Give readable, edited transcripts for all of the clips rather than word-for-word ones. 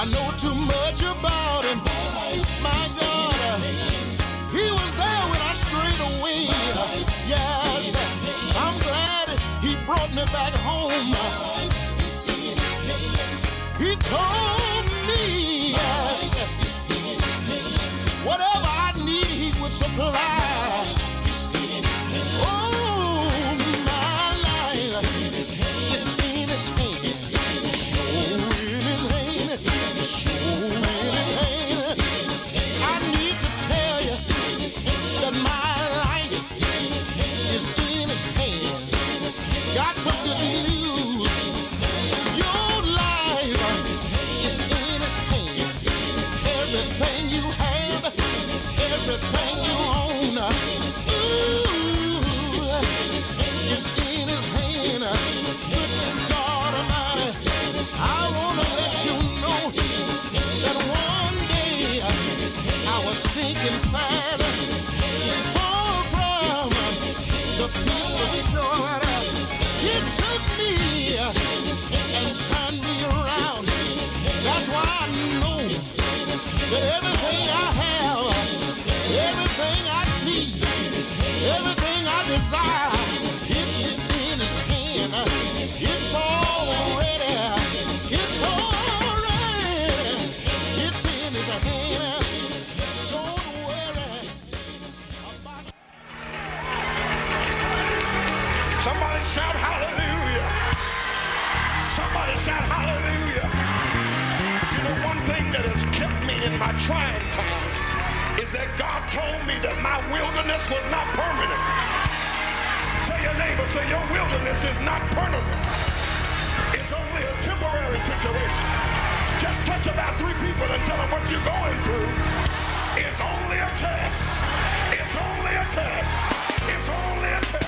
I know too much about him. My God, he was there when I strayed away. Yes, I'm glad he brought me back home. He told me, yes, whatever I need, he would supply. Oh, my life, it's in his hand. Show in his hand. Show in his hand. I need to tell you that my life is in his hand. Got some good news. Your life is in his hand. Everything you have, everything you own, ooh, it's in his hand. God Almighty, I want to let you know that one day I was sinking fast, far from the peaceful shore. He took me and turned me around. That's why I know that everything I have, everything I need, everything I desire, it's in his hand. It's already, it's already, it's in his hand. Don't worry about it. Somebody shout hallelujah. Somebody shout hallelujah. You know, one thing that has kept me in my trying time is that God told me that my wilderness was not permanent. Tell your neighbor, say your wilderness is not permanent. It's only a temporary situation. Just touch about 3 people and tell them what you're going through. It's only a test. It's only a test. It's only a test.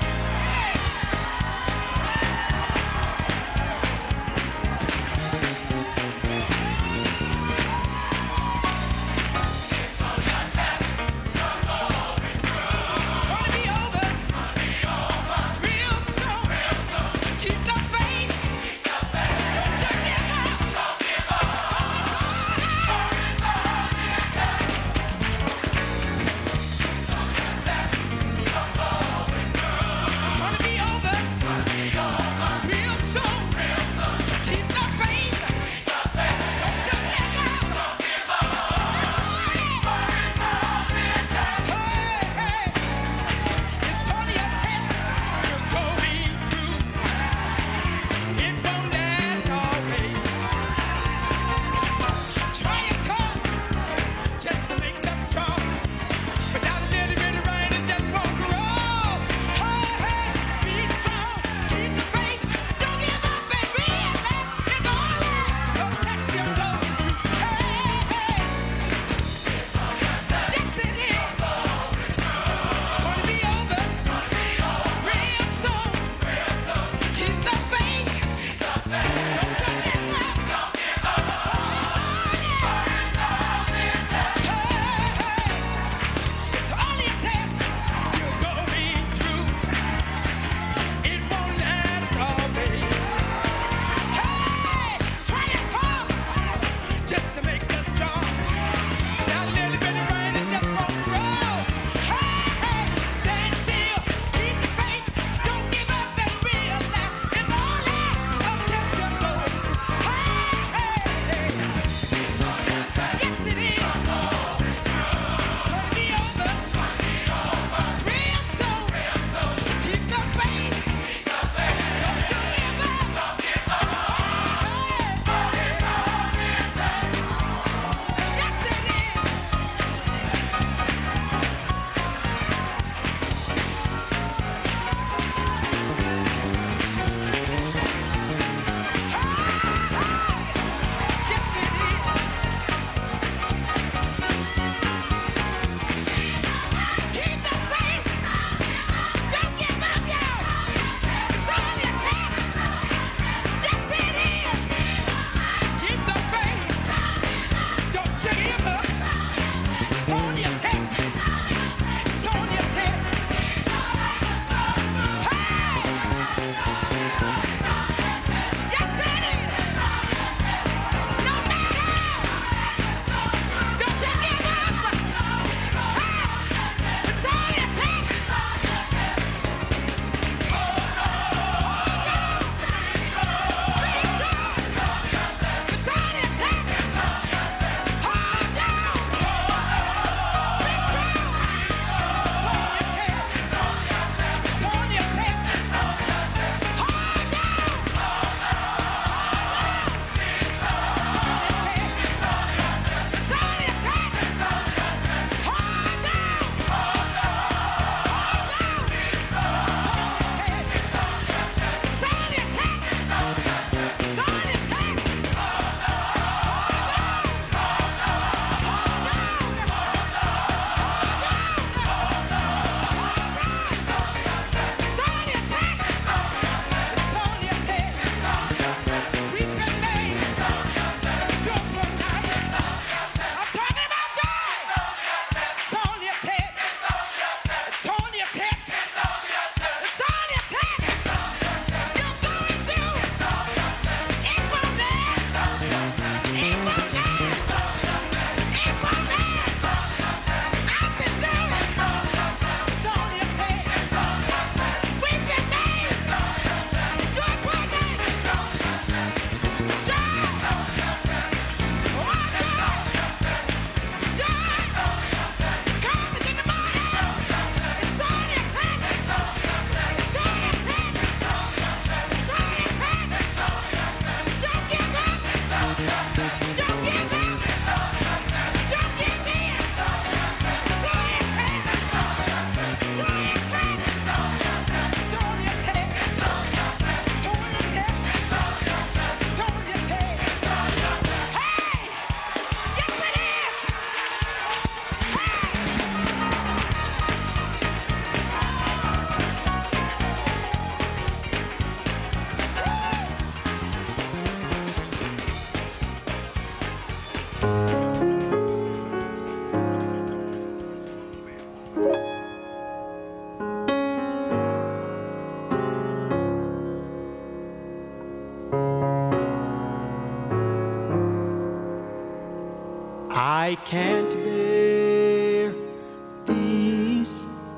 I can't bear these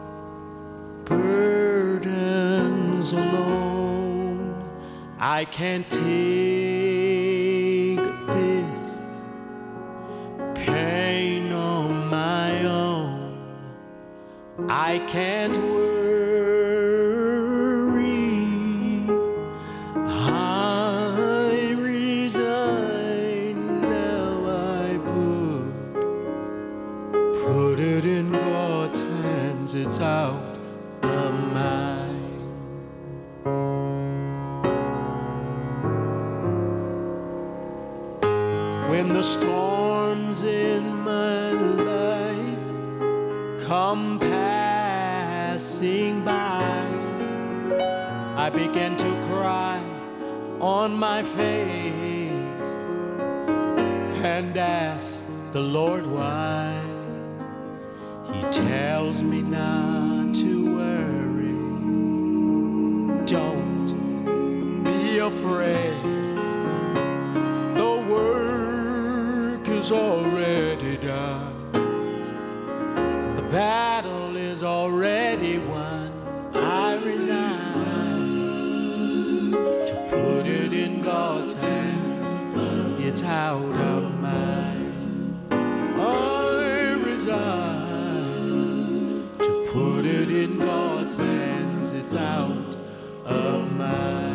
burdens alone. I can't take this pain on my own. I can't worry. I resign now. I put it in God's hands. It's out of mine. When the storms in my life come passing by, I begin to cry on my face and ask the Lord why. He tells me not to worry. Don't be afraid. The work is already done. The battle is already won. I resign to put it in God's hands. It's out of mine. I resign to put it in God's hands. It's out of mine.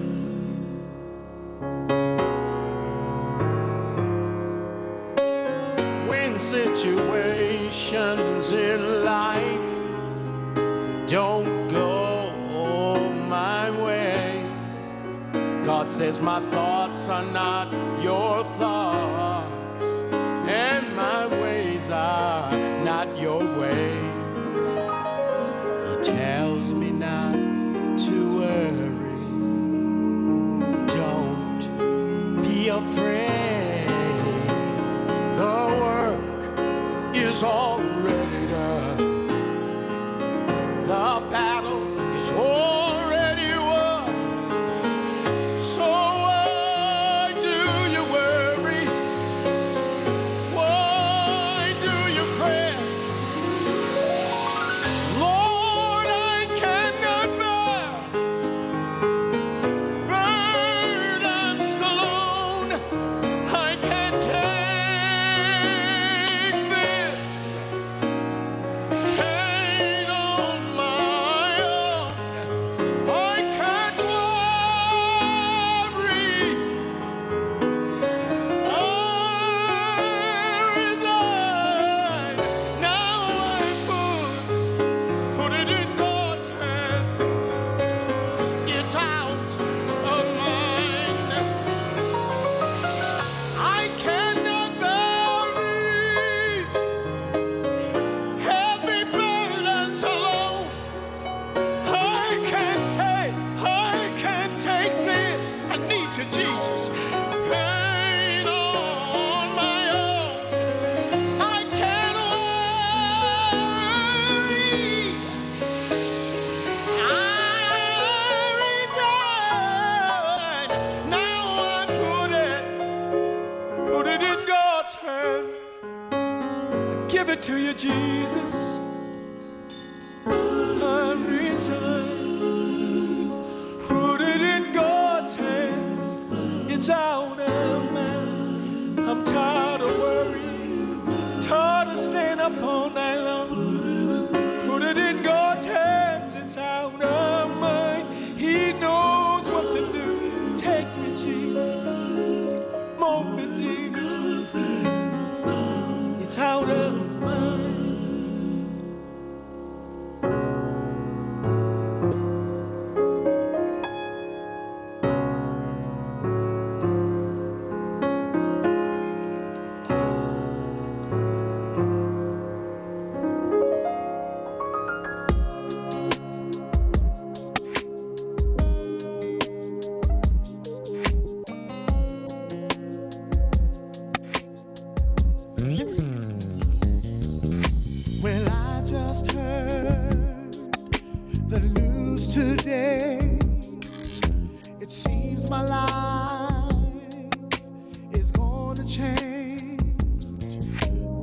When situations in life don't go my way, God says my thoughts are not your thoughts, and my ways are not your ways. He tells me not to worry. Don't be afraid. The work is already done. The battle is already won. So why do you worry? Why do you fret? Lord, I cannot bear burdens alone. I can't take this pain on my own. I can't worry. I resign. Now I put it in God's hand. It's out of mine. I cannot bear heavy burdens alone. I can't take this. I need you, Jesus. Pain on my own. I can't worry. I resign. Now I put it in God's hands. Give it to you, Jesus. I resign. Put it in God's hands. It's out of mine. I'm tired of worrying. Tired of staying up all night long. Put it in God's hands. It's out of mine. He knows what to do. Take me, Jesus. Mold me, Jesus. It's out of mine. Well, I just heard the news today. It seems my life is going to change.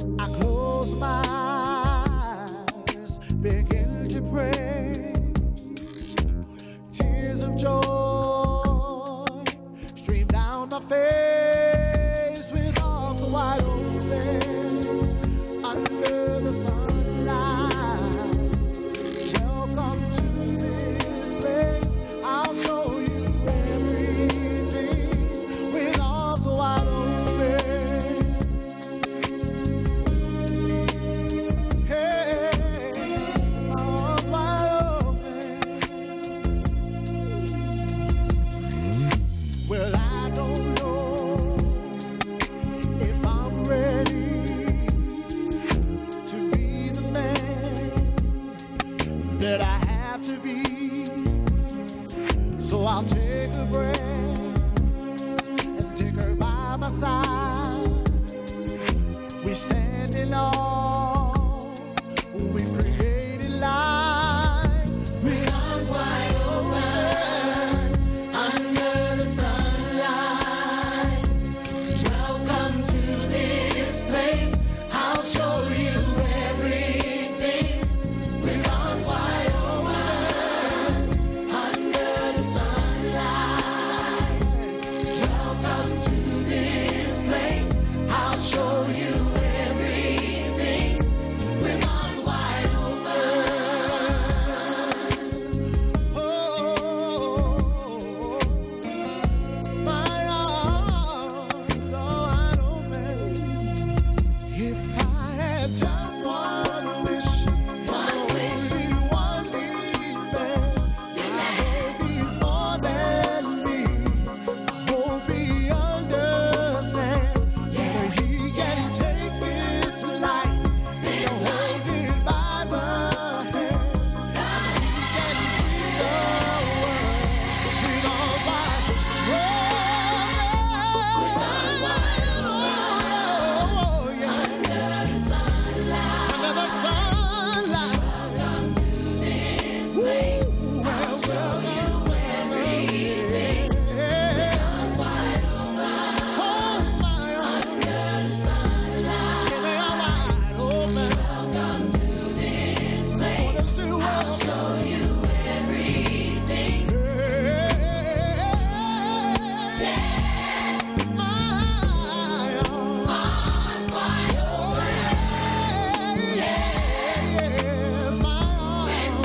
face with arms wide open under the sunlight. Welcome to this place. I'll show you everything with arms wide open. Hey, arms wide open. Well, I don't know if I'm ready to be the man that I have to be. So I'll take a breath and take her by my side. We stand in awe. We've created life with arms wide open under the sunlight. Welcome to this place. I'll show you everything with arms wide open under the sunlight. Welcome to this place. I'll show you everything with arms wide open. Oh, my arms are wide open. If I had just one wish, only one need, I hope he's more than me. I hope he understands that he can take this life and hold it by the hand. He can free the world with arms wide open. Under the sunlight. Welcome to this place. I'll show you everything. With arms wide open. Hold my arms. Under the sunlight. Say they are wide open. Welcome to this place. I'll show you everything. Yes, my arms wide open. Yes, my arms.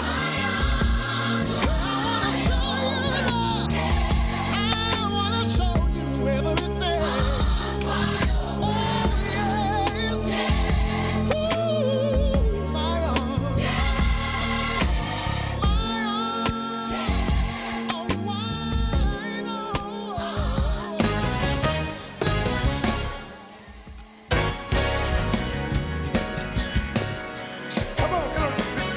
I wanna show you everything. Oh, yes. Ooh, my arms. Are wide open. Come on, get on your feet.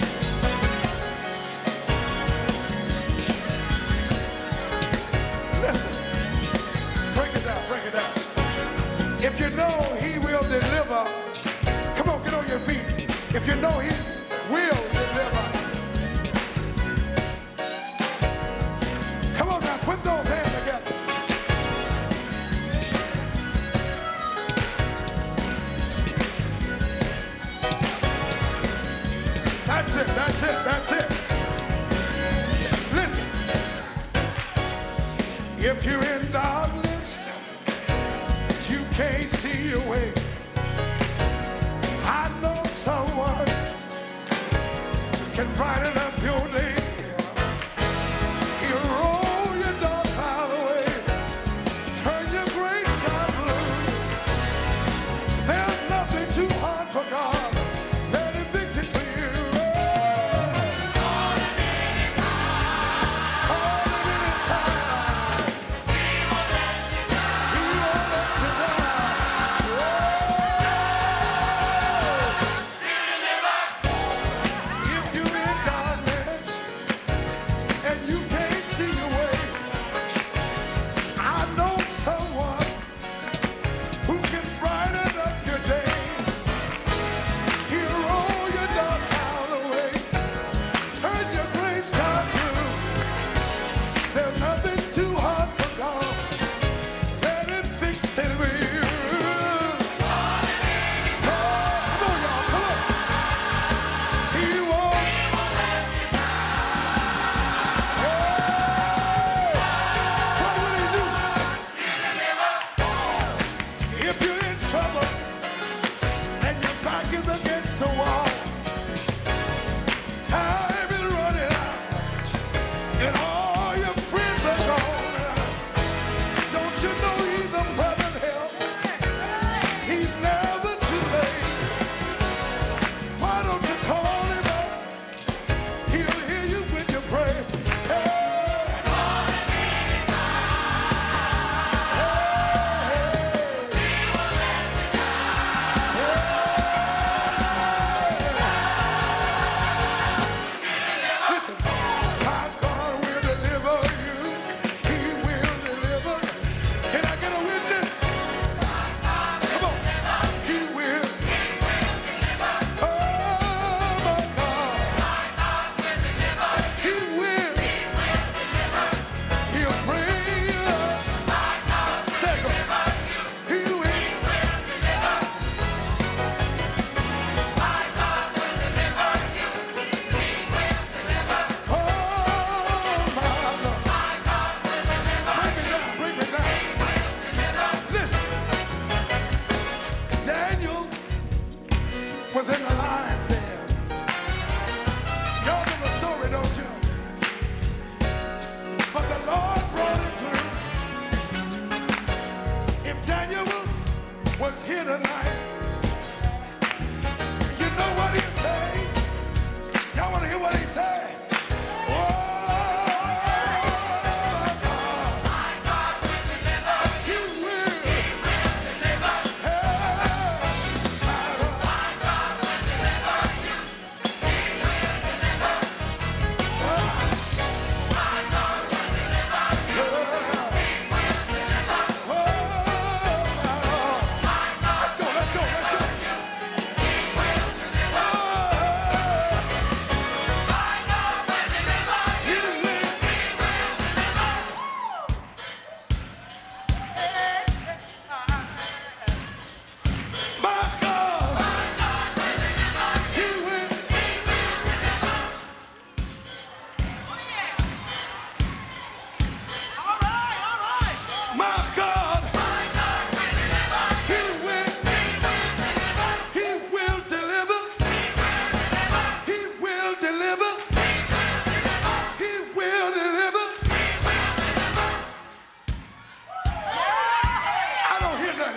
Listen, break it down, break it down. If you know he will deliver, come on, get on your feet. If you know he will deliver, come on now, put those hands together. That's it, that's it, that's it. Listen, if you're in darkness, you can't see your way. I know someone can brighten up your day. He'll roll your dark cloud away, turn your gray sky blue. There's nothing too hard for God. Let him fix it for you. All the minute time. He won't let you down. If you're in darkness,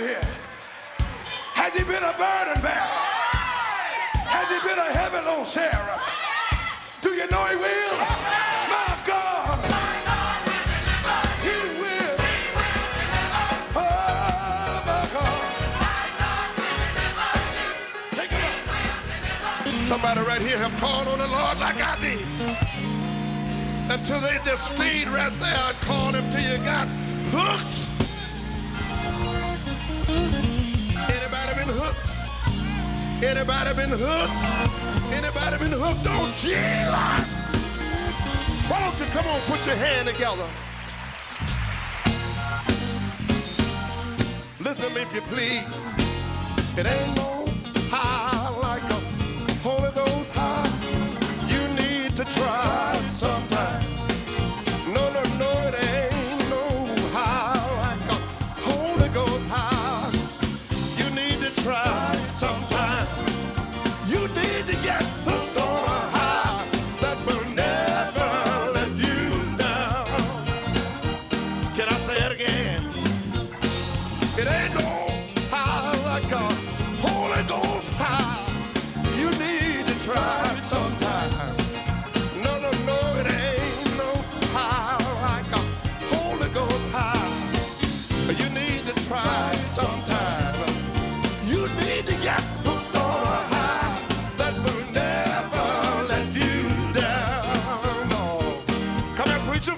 here? Has he been a burden bearer? Has he been a heavy load sharer? Do you know he will? My God, he will. Oh, my God. Take it up. Somebody right here have called on the Lord like I did. Until they just stayed right there and called him till you got hooked. Anybody been hooked? Anybody been hooked? Anybody been hooked on Jesus? Why don't you come on, put your hand together. Listen to me if you please. It ain't no high like a Holy Ghost high. You need to try sometime. No, no, no, it ain't no high like a Holy Ghost high. You need to try sometime. You need to get hooked on a high that will never let you down. Can I say it again? It ain't no high like a Holy Ghost high. You need to try sometime. No, no, no, it ain't no high like a Holy Ghost high. You need to try sometime. You need to get hooked on a high that will never let you down. No. Come here, preacher.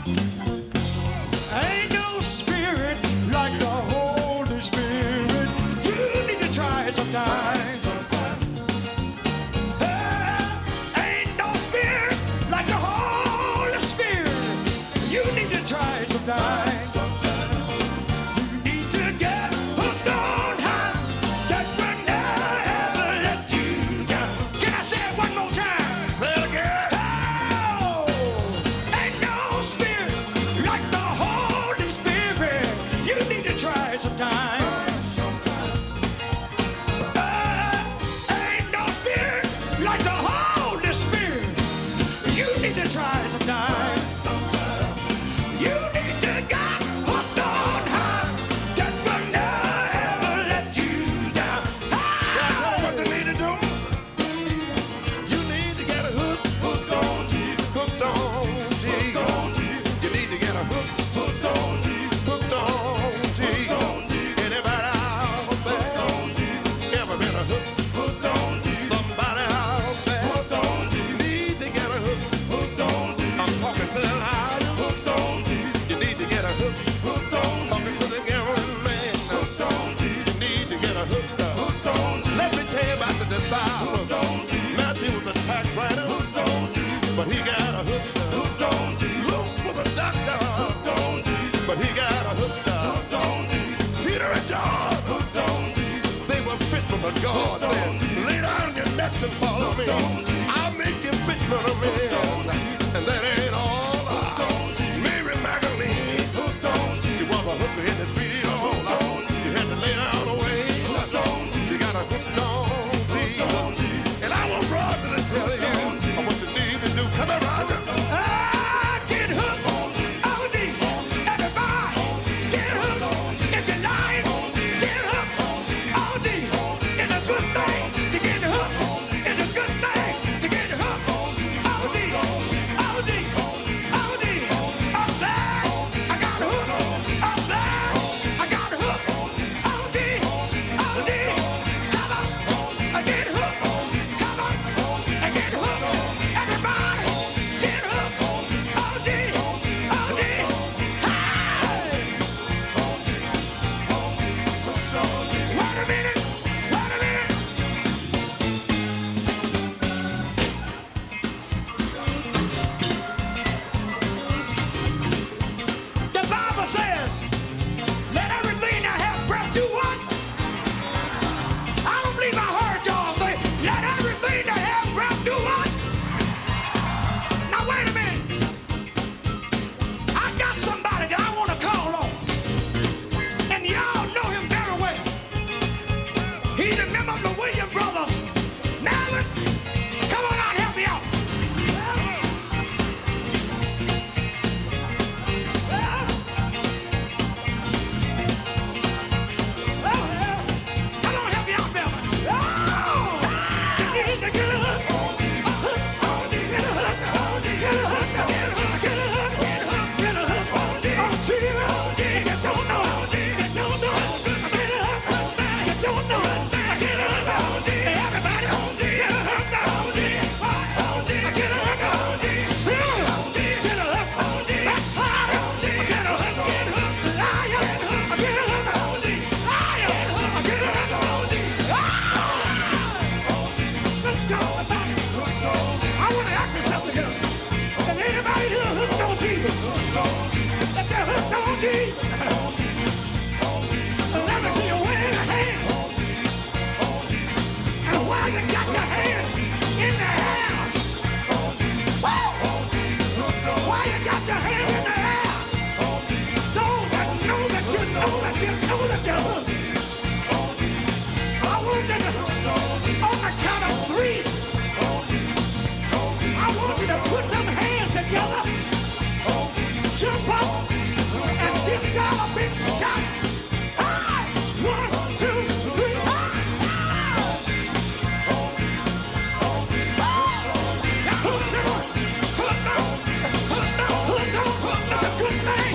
Ain't no spirit like the Holy Spirit. You need to try it sometime. Ain't no spirit like the Holy Spirit. You need to try it sometime. You need to get hooked on high that will never let you down. Can I say it one more time? Say it again. Oh, ain't no spirit like the Holy Spirit. You need to try it sometime. Ain't no spirit like the Holy Spirit. You need to try it sometime. You need to get hooked on high that will never let you down. What you need to do? You need to get a hooked on Jesus. Hooked on Jesus. You need to get a hooked on Jesus. Hooked on Jesus. Anybody out there? Ever been a hooked on Jesus? Somebody out there? Hooked on Jesus. Need to get a hooked on Jesus. I'm talking to the liar. Hooked on Jesus. You need to get a hooked on Jesus. Talking to the gambling man. Hooked on Jesus. You need to get a hooked on Jesus. Let me tell you about the disciples. Matthew was a tax writer, but he got a hooked on Jesus. Luke was a doctor, but he got a hooked on Jesus. Peter and John, they were fishermen, but God said, lay down your nets and follow me. I'll make you fishermen of men. And that ain't all. Mary Magdalene, she was a hooker in the field. She had to lay down away. She got a hooked on Jesus. And I want Roger to tell you what you need to do. Come on, Roger. Get hooked on Jesus. Everybody, get hooked. If you're lying, get hooked on Jesus. It's a good thing to get hooked. It's a good thing to get hooked on Jesus. have a big shout. Hey, 1, 2, 3. That's a good thing.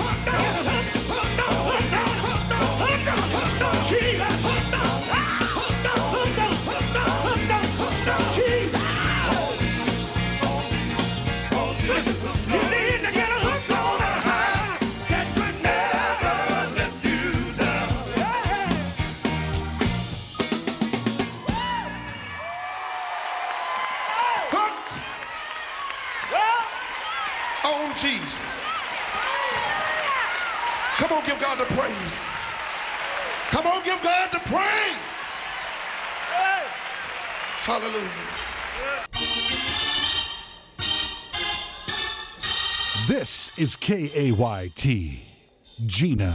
Listen, you need to get a hook on a high that could never let you down. Hooked on Jesus. Come on, give God the praise. Come on, give God the praise. Hallelujah. This is KAYT, Gina.